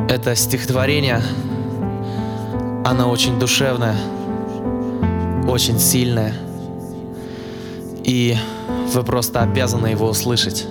Это стихотворение, оно очень душевное, очень сильное, и вы просто обязаны его услышать.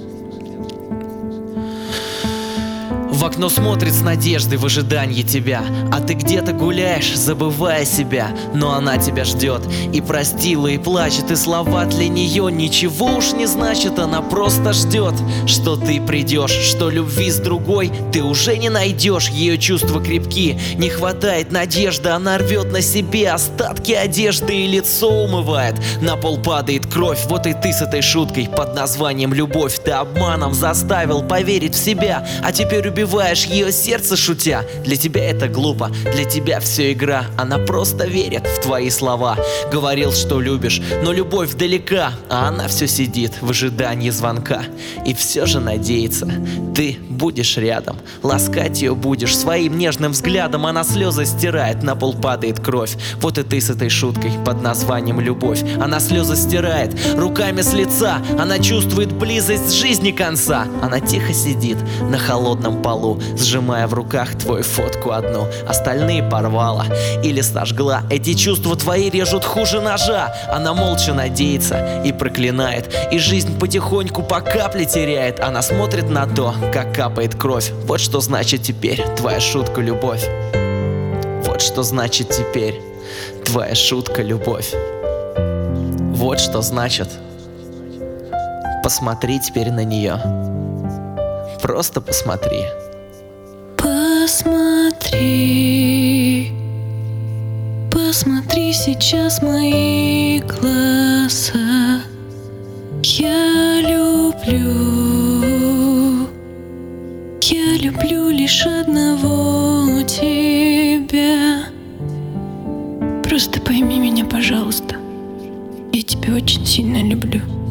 В окно смотрит с надеждой в ожидании тебя, а ты где-то гуляешь, забывая себя. Но она тебя ждет и простила, и плачет, и слова для нее ничего уж не значит. Она просто ждет, что ты придешь, что любви с другой ты уже не найдешь. Ее чувства крепки, не хватает надежды, она рвет на себе остатки одежды и лицо умывает. На пол падает кровь, вот и ты с этой шуткой под названием любовь. Ты обманом заставил поверить в себя, а теперь убиваешь ее сердце, шутя. Для тебя это глупо, для тебя все игра. Она просто верит в твои слова. Говорил, что любишь, но любовь далека, а она все сидит в ожидании звонка. И все же надеется, ты будешь рядом, ласкать ее будешь своим нежным взглядом. Она слезы стирает, на пол падает кровь. Вот и ты с этой шуткой под названием любовь. Она слезы стирает руками с лица. Она чувствует близость жизни конца. Она тихо сидит на холодном полу, сжимая в руках твою фотку одну. Остальные порвала или сожгла. Эти чувства твои режут хуже ножа. Она молча надеется и проклинает, и жизнь потихоньку по капле теряет. Она смотрит на то, как капает кровь. Вот что значит теперь твоя шутка любовь. Вот что значит теперь твоя шутка любовь. Вот что значит. Посмотри теперь на нее. Просто посмотри. Посмотри, посмотри сейчас в мои глаза. Я люблю лишь одного тебя. Просто пойми меня, пожалуйста. Я тебя очень сильно люблю.